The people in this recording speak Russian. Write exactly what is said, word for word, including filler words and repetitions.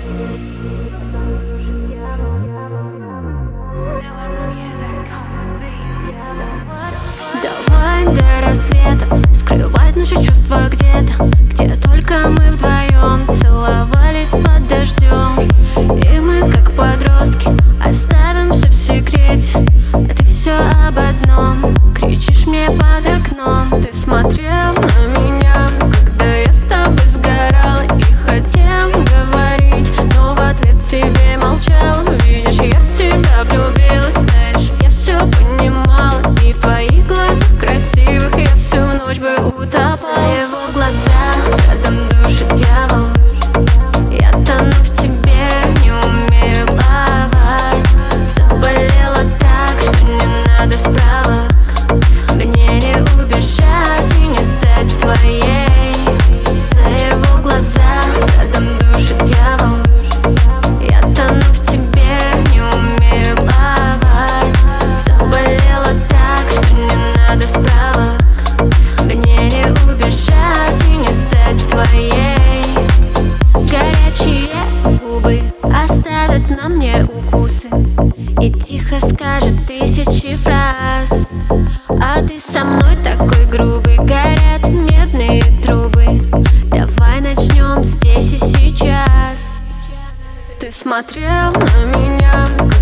Давай до рассвета скрывать наши чувства где-то, где только мы вдвоем целовались под дождем. И мы, как подростки, оставим все в секрете. А ты все об одном кричишь мне под окном. Ты смотрел на меня, когда я с тобой сгорала, и хотел говорить, но в ответ тебе молчал. Видишь, я в тебя влюбилась, знаешь, я все понимала, и в твоих глазах красивых я всю ночь бы утопала. За его глаза рядом душит дьявол. Я тону в тебе, не умею плавать. Заболела так, что не надо справок. Мне не убежать и не стать твоей. За его глаза рядом душит дьявол. Я тону в тебе, не умею плавать. Заболела так, что не надо справок. Мне не убежать и не стать твоей. Горячие губы оставят на мне укусы и тихо скажет тысячи фраз. А ты со мной такой грубый, горят медные трубы. Давай начнем здесь и сейчас. Ты смотрел на меня,